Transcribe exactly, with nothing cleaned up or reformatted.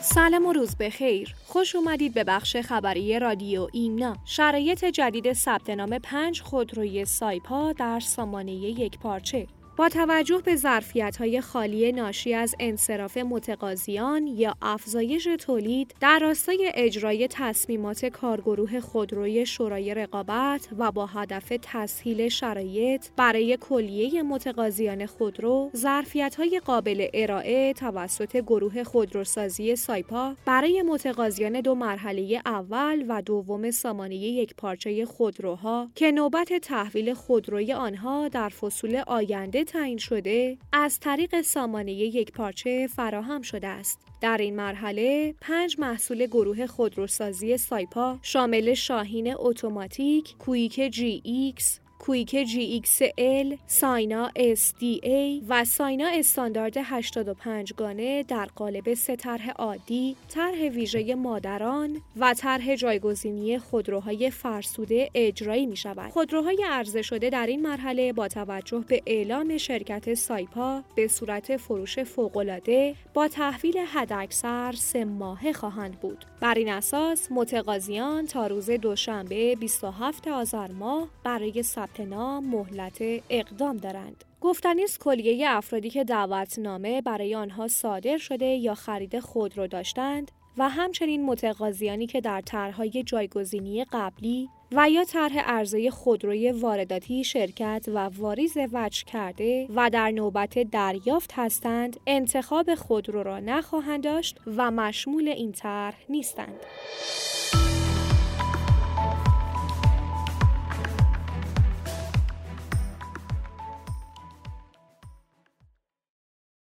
سلام و روز بخیر. خوش اومدید به بخش خبری رادیو ایمنا. شرایط جدید ثبت نام پنج خودروی سایپا در سامانه یک پارچه. با توجه به ظرفیت‌های خالی ناشی از انصراف متقاضیان یا افزایش تولید در راستای اجرای تصمیمات کارگروه خودروی شورای رقابت و با هدف تسهیل شرایط برای کلیه متقاضیان خودرو، ظرفیت‌های قابل ارائه توسط گروه خودروسازی سایپا برای متقاضیان دو مرحله اول و دوم سامانه یک پارچه خودروها که نوبت تحویل خودروی آنها در فصول آینده تعیین شده از طریق سامانه یک پارچه فراهم شده است. در این مرحله پنج محصول گروه خودروسازی سایپا شامل شاهین اتوماتیک، کویک جی ایکس، کویک جی ایکس ال، ساینا اس دی ای و ساینا استاندارد هشتاد و پنج گانه در قالب سه طرح عادی، طرح ویژه مادران و طرح جایگزینی خودروهای فرسوده اجرایی می شود. خودروهای عرضه شده در این مرحله با توجه به اعلام شرکت سایپا به صورت فروش فوق‌العاده با تحویل حداکثر سه ماهه خواهند بود. بر این اساس متقاضیان تا روز دوشنبه بیست و هفتم آذر ماه برای ثبت نام مهلت اقدام دارند. گفتنی است کلیه افرادی که دعوتنامه برای آنها صادر شده یا خرید خودرو داشتند و همچنین متقاضیانی که در طرح‌های جایگزینی قبلی و یا طرح عرضه خودروی وارداتی شرکت و واریز وجه کرده و در نوبت دریافت هستند، انتخاب خودرو را نخواهند داشت و مشمول این طرح نیستند.